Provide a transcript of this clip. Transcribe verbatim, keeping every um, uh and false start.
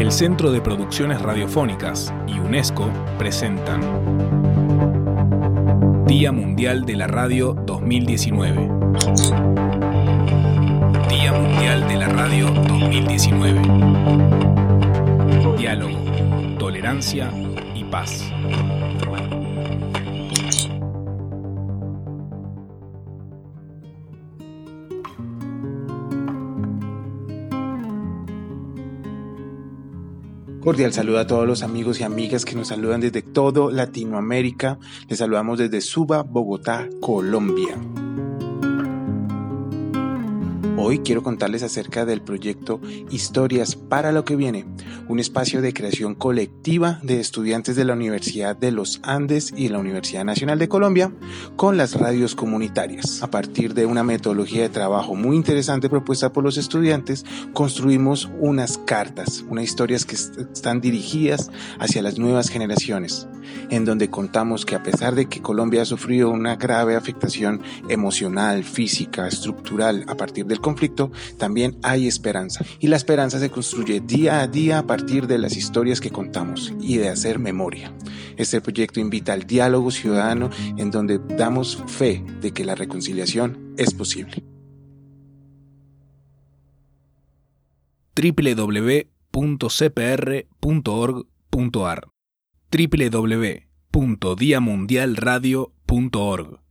El Centro de Producciones Radiofónicas y UNESCO presentan Día Mundial de la Radio dos mil diecinueve. Día Mundial de la Radio dos mil diecinueve. Diálogo, tolerancia y paz. Cordial saludo a todos los amigos y amigas que nos saludan desde todo Latinoamérica. Les saludamos desde Suba, Bogotá, Colombia. Hoy quiero contarles acerca del proyecto Historias para lo que viene, un espacio de creación colectiva de estudiantes de la Universidad de los Andes y la Universidad Nacional de Colombia con las radios comunitarias. A partir de una metodología de trabajo muy interesante propuesta por los estudiantes, construimos unas cartas, unas historias que est- están dirigidas hacia las nuevas generaciones, en donde contamos que a pesar de que Colombia ha sufrido una grave afectación emocional, física, estructural a partir del conflicto, también hay esperanza. Y la esperanza se construye día a día a partir de las historias que contamos y de hacer memoria. Este proyecto invita al diálogo ciudadano en donde damos fe de que la reconciliación es posible. doble u doble u doble u punto c p r punto org punto a r doble u doble u doble u punto dia mundial radio punto org